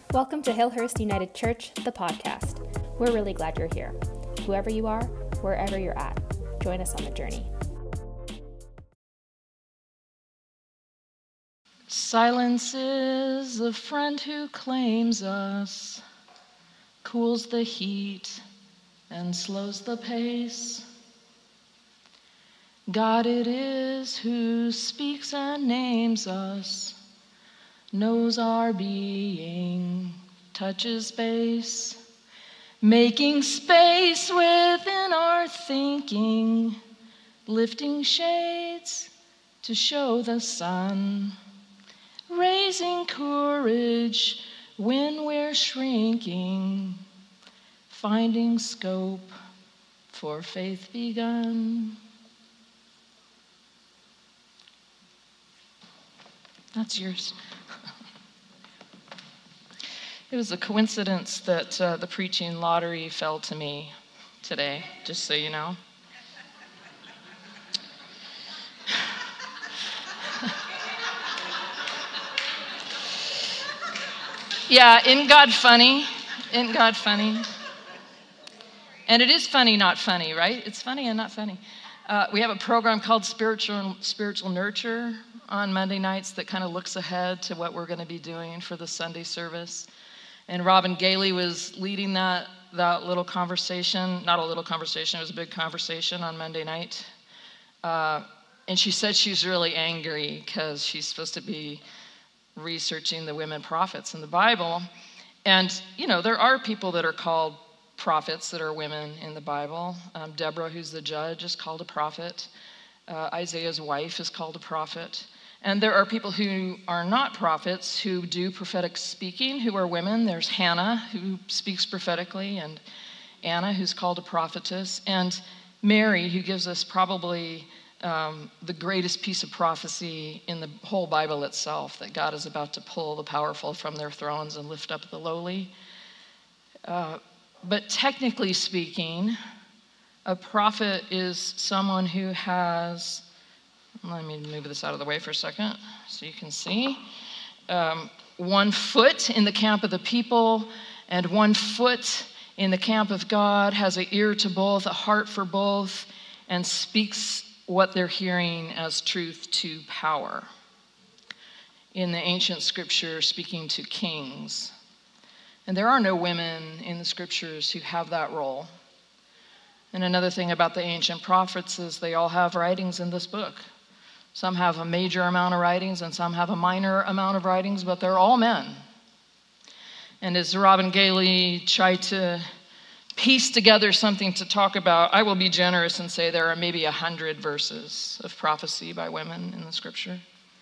Welcome to Hillhurst United Church, the podcast. We're really glad you're here. Whoever you are, wherever you're at, join us on the journey. Silence is a friend who claims us, cools the heat and slows the pace. God it is who speaks and names us, knows our being, touches base, making space within our thinking, lifting shades to show the sun, raising courage when we're shrinking, finding scope for faith begun. That's yours. It was a coincidence that the preaching lottery fell to me today, just so you know. Yeah, isn't God funny? Isn't God funny? And it is funny, not funny, right? It's funny and not funny. We have a program called Spiritual Nurture on Monday nights that kind of looks ahead to what we're going to be doing for the Sunday service. And Robin Gailey was leading that little conversation. Not a little conversation, it was a big conversation on Monday night. And she said she's really angry because she's supposed to be researching the women prophets in the Bible. And, you know, there are people that are called prophets that are women in the Bible. Deborah, who's the judge, is called a prophet. Isaiah's wife is called a prophet. And there are people who are not prophets who do prophetic speaking, who are women. There's Hannah, who speaks prophetically, and Anna, who's called a prophetess, and Mary, who gives us probably the greatest piece of prophecy in the whole Bible itself, that God is about to pull the powerful from their thrones and lift up the lowly. But technically speaking, a prophet is someone who has, let me move this out of the way for a second so you can see, 1 foot in the camp of the people and 1 foot in the camp of God, has an ear to both, a heart for both, and speaks what they're hearing as truth to power. In the ancient scripture, speaking to kings. And there are no women in the scriptures who have that role. And another thing about the ancient prophets is they all have writings in this book. Some have a major amount of writings and some have a minor amount of writings, but they're all men. And as Robin Gailey tried to piece together something to talk about, I will be generous and say there are maybe 100 verses of prophecy by women in the scripture.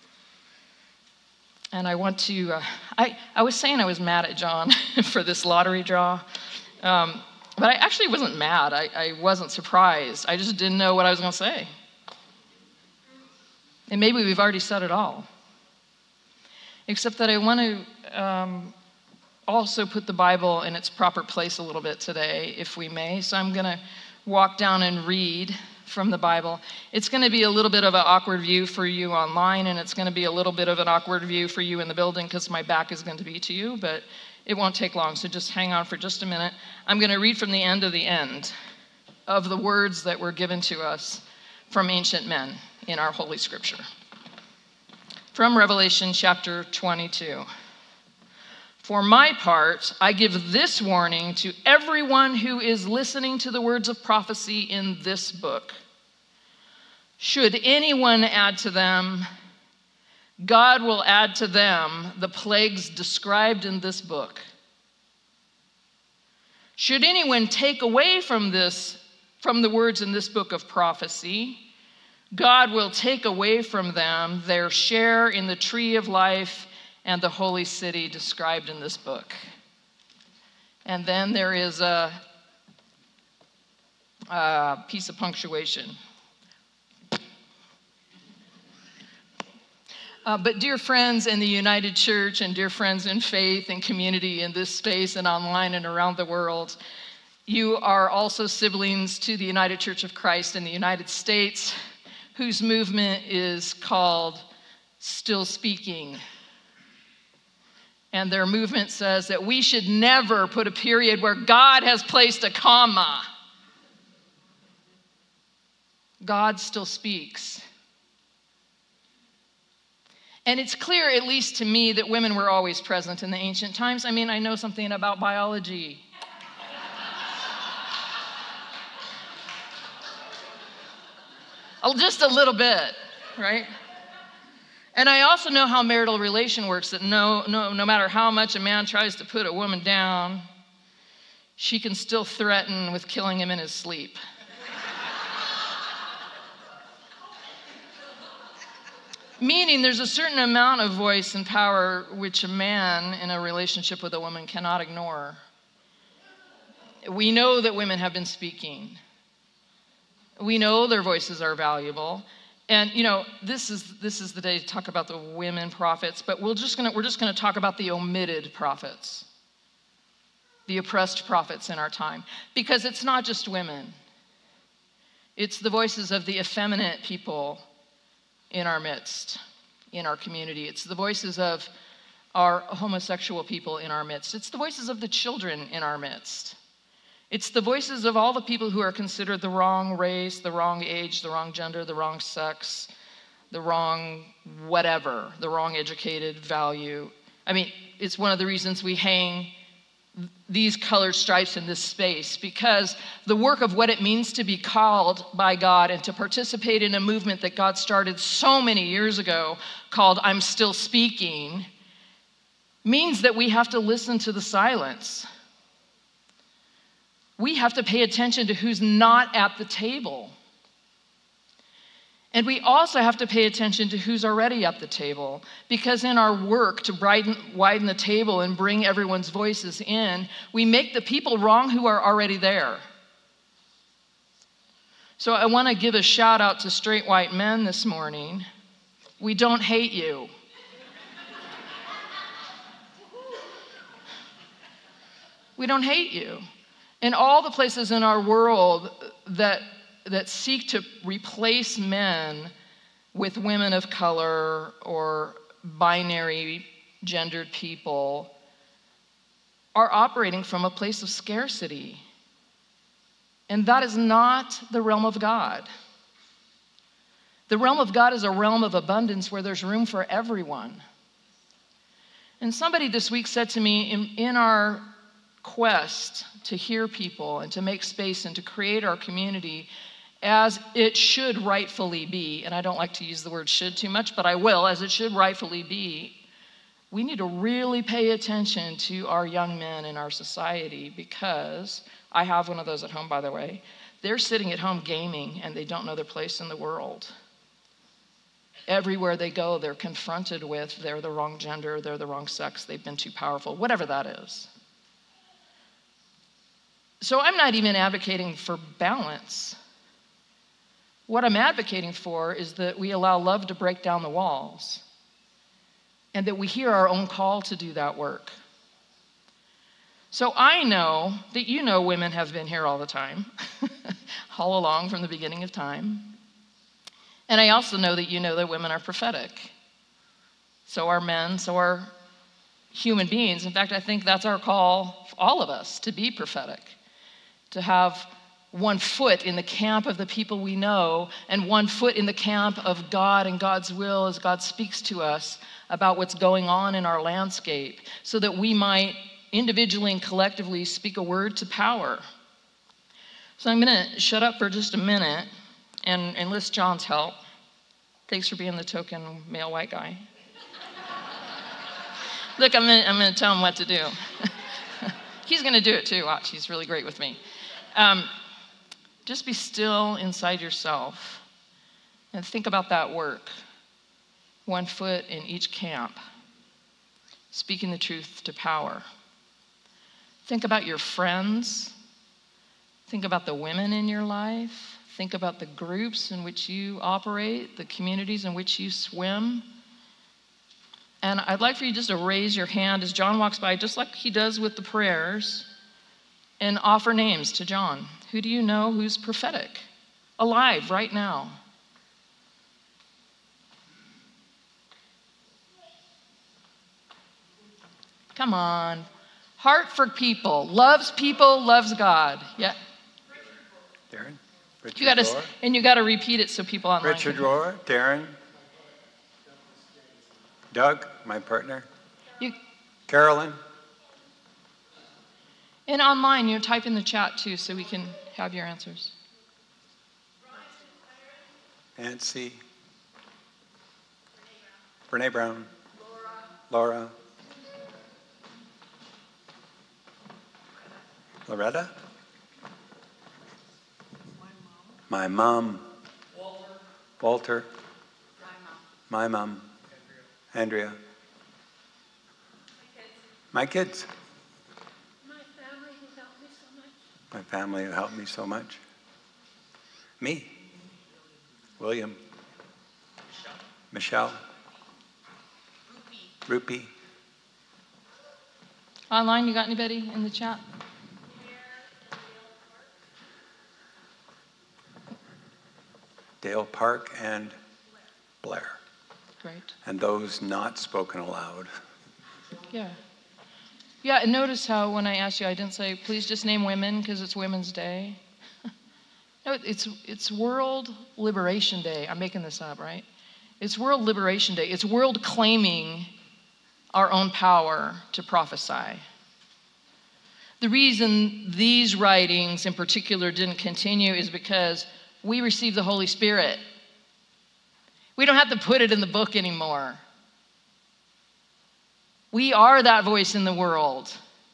And I want to, I was saying I was mad at John for this lottery draw, but I actually wasn't mad. I wasn't surprised. I just didn't know what I was going to say. And maybe we've already said it all. Except that I want to also put the Bible in its proper place a little bit today, if we may. So I'm going to walk down and read from the Bible. It's going to be a little bit of an awkward view for you online, and it's going to be a little bit of an awkward view for you in the building because my back is going to be to you, but it won't take long, so just hang on for just a minute. I'm going to read from the end of the words that were given to us from ancient men in our Holy Scripture. From Revelation chapter 22. For my part, I give this warning to everyone who is listening to the words of prophecy in this book. Should anyone add to them, God will add to them the plagues described in this book. Should anyone take away from the words in this book of prophecy, God will take away from them their share in the tree of life and the holy city described in this book. And then there is a piece of punctuation. But dear friends in the United Church and dear friends in faith and community in this space and online and around the world, you are also siblings to the United Church of Christ in the United States, whose movement is called Still Speaking. And their movement says that we should never put a period where God has placed a comma. God still speaks. And it's clear, at least to me, that women were always present in the ancient times. I mean, I know something about biology. Just a little bit, right? And I also know how marital relation works, that no matter how much a man tries to put a woman down, she can still threaten with killing him in his sleep. Meaning there's a certain amount of voice and power which a man in a relationship with a woman cannot ignore. We know that women have been speaking. We know their voices are valuable. And this is the day to talk about the women prophets, but we're just gonna talk about the omitted prophets, the oppressed prophets in our time, because it's not just women. It's the voices of the effeminate people in our midst, in our community. It's the voices of our homosexual people in our midst. It's the voices of the children in our midst. It's the voices of all the people who are considered the wrong race, the wrong age, the wrong gender, the wrong sex, the wrong whatever, the wrong educated value. I mean, it's one of the reasons we hang these colored stripes in this space, because the work of what it means to be called by God and to participate in a movement that God started so many years ago called I'm Still Speaking means that we have to listen to the silence. We have to pay attention to who's not at the table. And we also have to pay attention to who's already at the table, because in our work to widen the table and bring everyone's voices in, we make the people wrong who are already there. So I want to give a shout out to straight white men this morning. We don't hate you. We don't hate you. In all the places in our world that seek to replace men with women of color or binary gendered people are operating from a place of scarcity. And that is not the realm of God. The realm of God is a realm of abundance where there's room for everyone. And somebody this week said to me, in our quest to hear people and to make space and to create our community as it should rightfully be, and I don't like to use the word should too much, but I will, as it should rightfully be, we need to really pay attention to our young men in our society, because I have one of those at home, by the way. They're sitting at home gaming and they don't know their place in the world. Everywhere they go, they're confronted with they're the wrong gender, they're the wrong sex, they've been too powerful, whatever that is. So I'm not even advocating for balance. What I'm advocating for is that we allow love to break down the walls and that we hear our own call to do that work. So I know that women have been here all the time, all along from the beginning of time. And I also know that women are prophetic. So are men, so are human beings. In fact, I think that's our call, all of us, to be prophetic. To have one foot in the camp of the people we know and one foot in the camp of God and God's will as God speaks to us about what's going on in our landscape, so that we might individually and collectively speak a word to power. So I'm going to shut up for just a minute and enlist John's help. Thanks for being the token male white guy. Look, I'm going to tell him what to do. He's going to do it too. Watch, he's really great with me. Just be still inside yourself and think about that work. One foot in each camp, speaking the truth to power. Think about your friends. Think about the women in your life. Think about the groups in which you operate, the communities in which you swim. And I'd like for you just to raise your hand as John walks by, just like he does with the prayers, and offer names to John. Who do you know who's prophetic, alive right now? Come on. Heart for people, loves God. Yeah. Darren? Richard You got to, Rohr? and you got to repeat it so people online. Richard Rohr, Darren, Doug, my partner, You, Carolyn, and online, you type in the chat too, so we can have your answers. Nancy, Brene Brown, Laura, Loretta, my mom, Walter, my mom, Andrea, my kids, my family who helped me so much, me, William, Michelle, Rupi, Online, you got anybody in the chat? Dale Park, and Blair. Great. And those not spoken aloud. Yeah. Yeah, and notice how when I asked you, I didn't say, please just name women because it's Women's Day. No, it's World Liberation Day. I'm making this up, right? It's World Liberation Day. It's world claiming our own power to prophesy. The reason these writings in particular didn't continue is because we received the Holy Spirit. We don't have to put it in the book anymore. We are that voice in the world.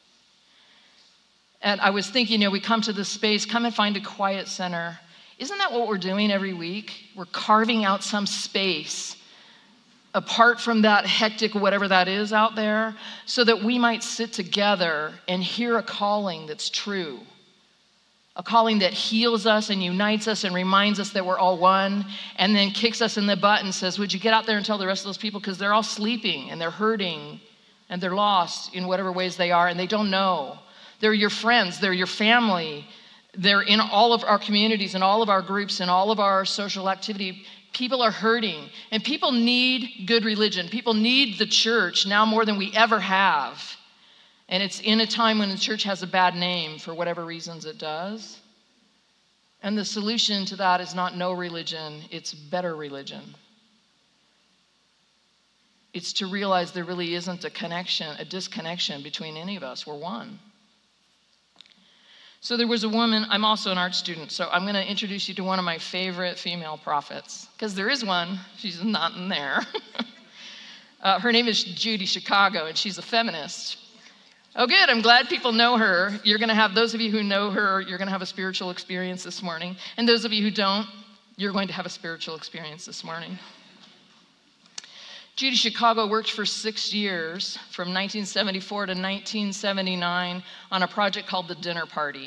And I was thinking, we come to this space, come and find a quiet center. Isn't that what we're doing every week? We're carving out some space apart from that hectic whatever that is out there, so that we might sit together and hear a calling that's true. A calling that heals us and unites us and reminds us that we're all one, and then kicks us in the butt and says, would you get out there and tell the rest of those people, because they're all sleeping and they're hurting and they're lost in whatever ways they are, and they don't know. They're your friends, they're your family, they're in all of our communities and all of our groups and all of our social activity. People are hurting, and people need good religion. People need the church now more than we ever have. And it's in a time when the church has a bad name for whatever reasons it does. And the solution to that is not no religion, it's better religion. It's to realize there really isn't a disconnection between any of us. We're one. So there was a woman, I'm also an art student, so I'm going to introduce you to one of my favorite female prophets, because there is one, she's not in there. Her name is Judy Chicago, and she's a feminist. Oh, good, I'm glad people know her. You're going to have, those of you who know her, you're going to have a spiritual experience this morning. And those of you who don't, you're going to have a spiritual experience this morning. Judy Chicago worked for 6 years, from 1974 to 1979, on a project called The Dinner Party.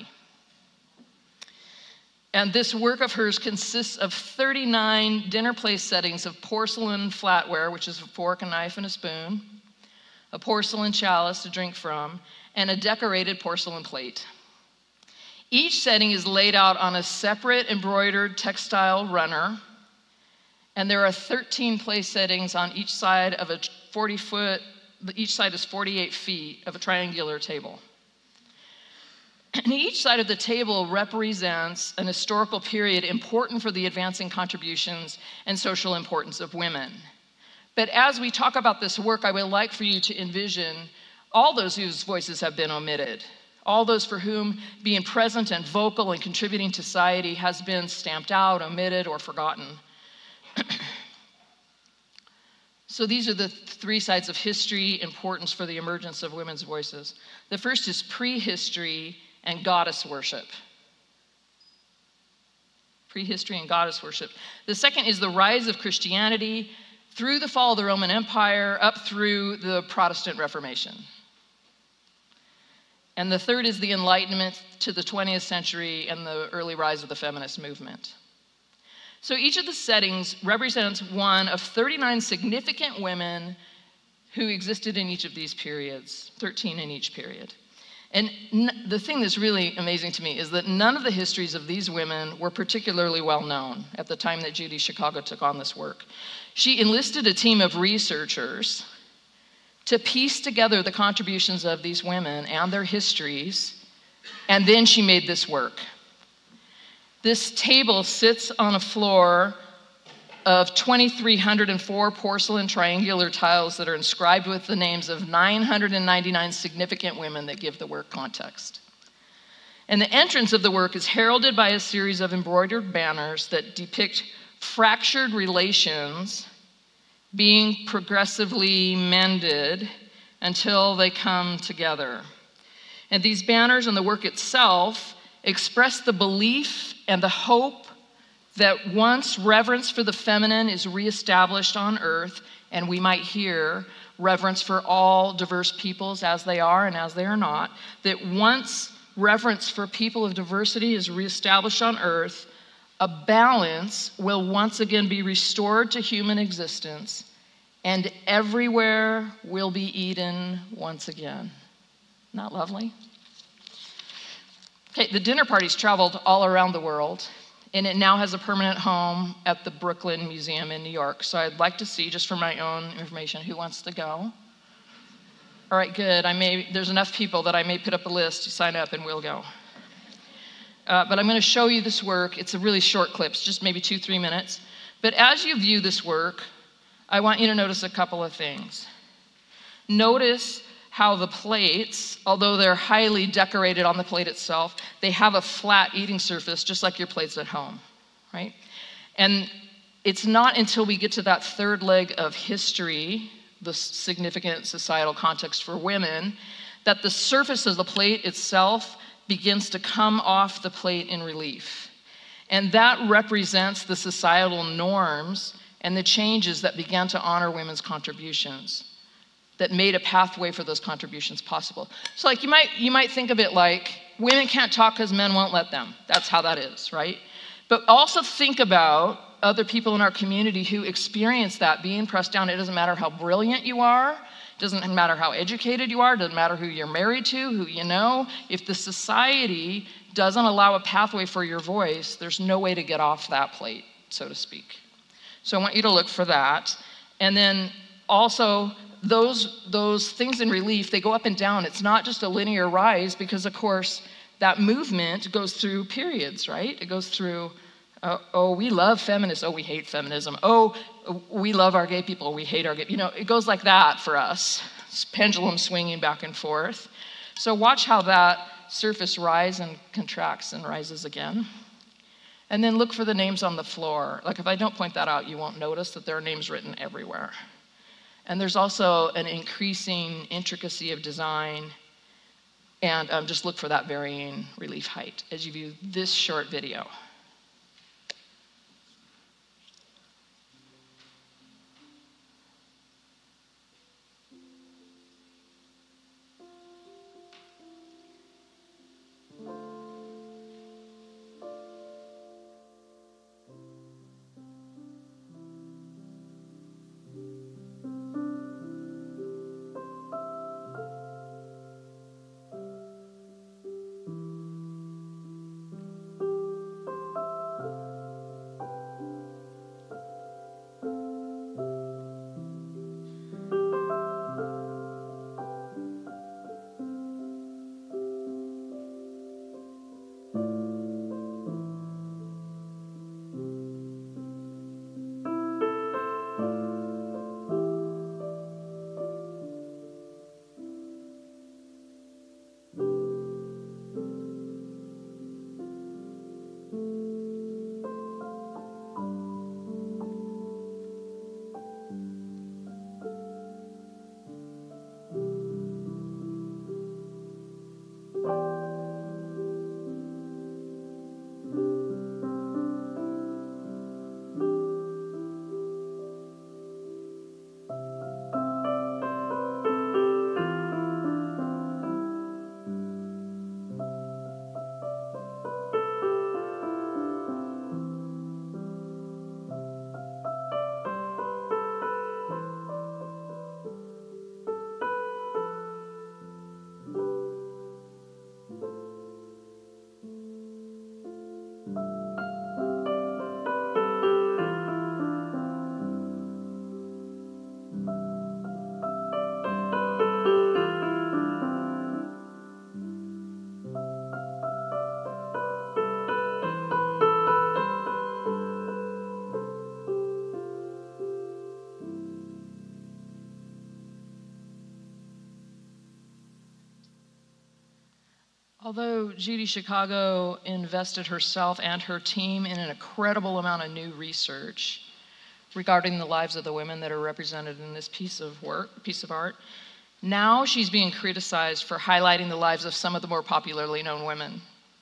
And this work of hers consists of 39 dinner place settings of porcelain flatware, which is a fork, a knife, and a spoon, a porcelain chalice to drink from, and a decorated porcelain plate. Each setting is laid out on a separate embroidered textile runner, and there are 13 place settings on each side of a 40-foot, each side is 48 feet of a triangular table. And each side of the table represents an historical period important for the advancing contributions and social importance of women. But as we talk about this work, I would like for you to envision all those whose voices have been omitted, all those for whom being present and vocal and contributing to society has been stamped out, omitted, or forgotten. So these are the three sides of history, importance for the emergence of women's voices. The first is prehistory and goddess worship. Prehistory and goddess worship. The second is the rise of Christianity through the fall of the Roman Empire up through the Protestant Reformation. And the third is the Enlightenment to the 20th century and the early rise of the feminist movement. So each of the settings represents one of 39 significant women who existed in each of these periods, 13 in each period. And the thing that's really amazing to me is that none of the histories of these women were particularly well known at the time that Judy Chicago took on this work. She enlisted a team of researchers to piece together the contributions of these women and their histories, and then she made this work. This table sits on a floor of 2,304 porcelain triangular tiles that are inscribed with the names of 999 significant women that give the work context. And the entrance of the work is heralded by a series of embroidered banners that depict fractured relations being progressively mended until they come together. And these banners and the work itself express the belief and the hope that once reverence for the feminine is reestablished on earth, and we might hear reverence for all diverse peoples as they are and as they are not, that once reverence for people of diversity is reestablished on earth, a balance will once again be restored to human existence, and everywhere will be Eden once again. Not lovely? Okay, the dinner party's traveled all around the world, and it now has a permanent home at the Brooklyn Museum in New York. So I'd like to see, just for my own information, who wants to go? All right, good. There's enough people that I may put up a list to sign up and we'll go. But I'm going to show you this work. It's a really short clip, it's just maybe 2-3 minutes. But as you view this work, I want you to notice a couple of things. Notice how the plates, although they're highly decorated on the plate itself, they have a flat eating surface, just like your plates at home, right? And it's not until we get to that third leg of history, the significant societal context for women, that the surface of the plate itself begins to come off the plate in relief. And that represents the societal norms and the changes that began to honor women's contributions, that made a pathway for those contributions possible. So like you might think of it like, women can't talk because men won't let them. That's how that is, right? But also think about other people in our community who experience that being pressed down. It doesn't matter how brilliant you are. It doesn't matter how educated you are. It doesn't matter who you're married to, who you know. If the society doesn't allow a pathway for your voice, there's no way to get off that plate, so to speak. So I want you to look for that. And then also, those things in relief, they go up and down. It's not just a linear rise because, of course, that movement goes through periods, right? It goes through, oh, we love feminists. Oh, we hate feminism. Oh, we love our gay people. We hate our gay. You know, it goes like that for us. It's pendulum swinging back and forth. So watch how that surface rises and contracts and rises again. And then look for the names on the floor. Like if I don't point that out, you won't notice that there are names written everywhere. And there's also an increasing intricacy of design, and just look for that varying relief height as you view this short video. Although Judy Chicago invested herself and her team in an incredible amount of new research regarding the lives of the women that are represented in this piece of art, now she's being criticized for highlighting the lives of some of the more popularly known women.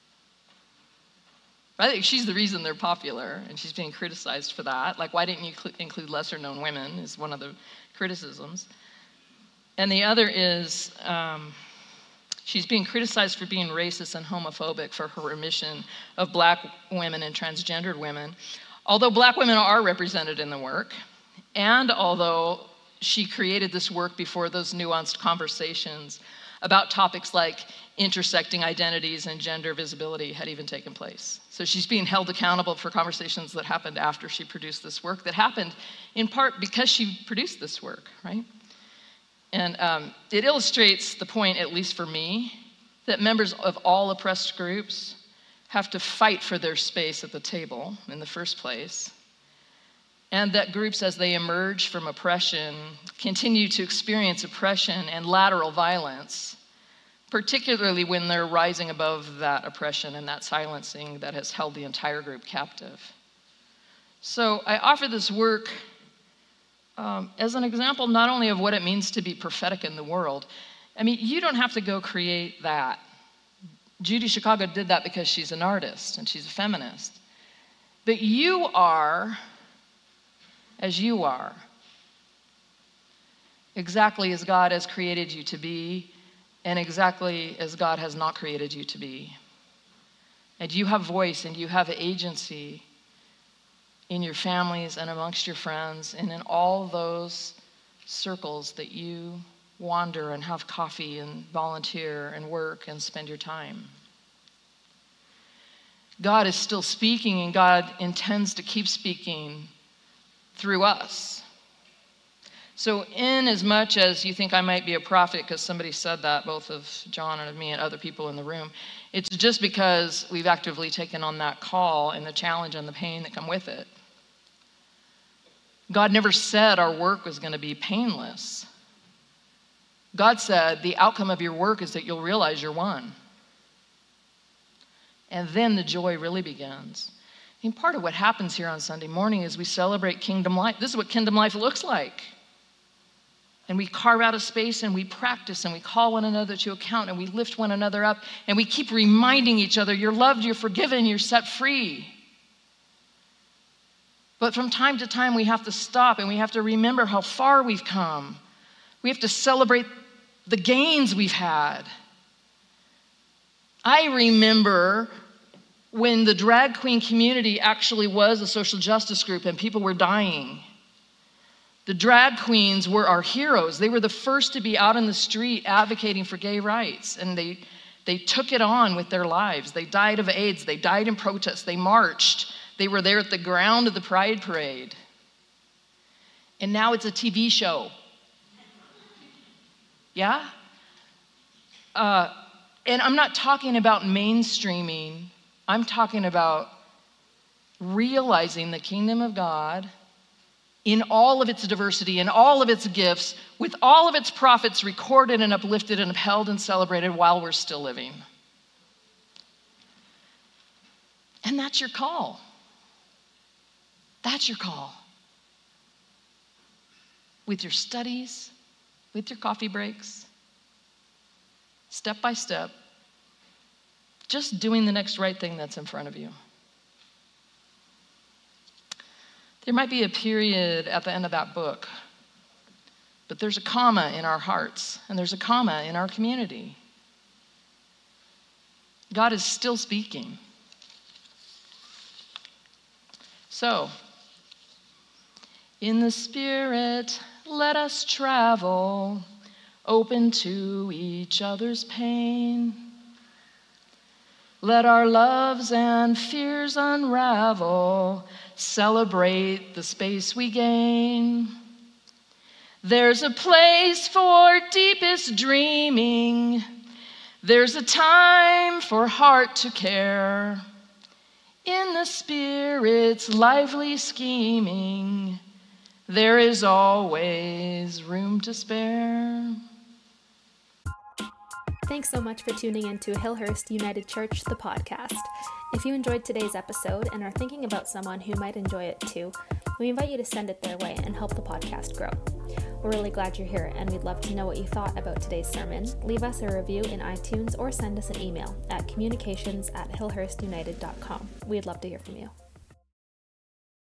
I think she's the reason they're popular, and she's being criticized for that. Like, why didn't you include lesser known women is one of the criticisms. And the other is she's being criticized for being racist and homophobic for her omission of Black women and transgendered women. Although Black women are represented in the work, and although she created this work before those nuanced conversations about topics like intersecting identities and gender visibility had even taken place. So she's being held accountable for conversations that happened after she produced this work, that happened in part because she produced this work, right? And it illustrates the point, at least for me, that members of all oppressed groups have to fight for their space at the table in the first place, and that groups, as they emerge from oppression, continue to experience oppression and lateral violence, particularly when they're rising above that oppression and that silencing that has held the entire group captive. So I offer this work as an example not only of what it means to be prophetic in the world. I mean, you don't have to go create that. Judy Chicago did that because she's an artist and she's a feminist. But you are as you are, exactly as God has created you to be, and exactly as God has not created you to be. And you have voice and you have agency in your families and amongst your friends and in all those circles that you wander and have coffee and volunteer and work and spend your time. God is still speaking, and God intends to keep speaking through us. So in as much as you think I might be a prophet because somebody said that, both of John and of me and other people in the room, it's just because we've actively taken on that call and the challenge and the pain that come with it. God never said our work was going to be painless. God said the outcome of your work is that you'll realize you're one. And then the joy really begins. I mean, part of what happens here on Sunday morning is we celebrate kingdom life. This is what kingdom life looks like. And we carve out a space and we practice and we call one another to account and we lift one another up and we keep reminding each other, you're loved, you're forgiven, you're set free. But from time to time we have to stop and we have to remember how far we've come. We have to celebrate the gains we've had. I remember when the drag queen community actually was a social justice group and people were dying. The drag queens were our heroes. They were the first to be out in the street advocating for gay rights, and they took it on with their lives. They died of AIDS. They died in protest. They marched. They were there at the ground of the Pride Parade. And now it's a TV show. Yeah? And I'm not talking about mainstreaming. I'm talking about realizing the kingdom of God in all of its diversity, in all of its gifts, with all of its prophets recorded and uplifted and upheld and celebrated while we're still living. And that's your call. That's your call. With your studies, with your coffee breaks, step by step, just doing the next right thing that's in front of you. There might be a period at the end of that book, but there's a comma in our hearts, and there's a comma in our community. God is still speaking. So, in the Spirit, let us travel, open to each other's pain. Let our loves and fears unravel, celebrate the space we gain. There's a place for deepest dreaming. There's a time for heart to care. In the Spirit's lively scheming, there is always room to spare. Thanks so much for tuning in to Hillhurst United Church, the podcast. If you enjoyed today's episode and are thinking about someone who might enjoy it too, we invite you to send it their way and help the podcast grow. We're really glad you're here, and we'd love to know what you thought about today's sermon. Leave us a review in iTunes or send us an email at communications@hillhurstunited.com. We'd love to hear from you.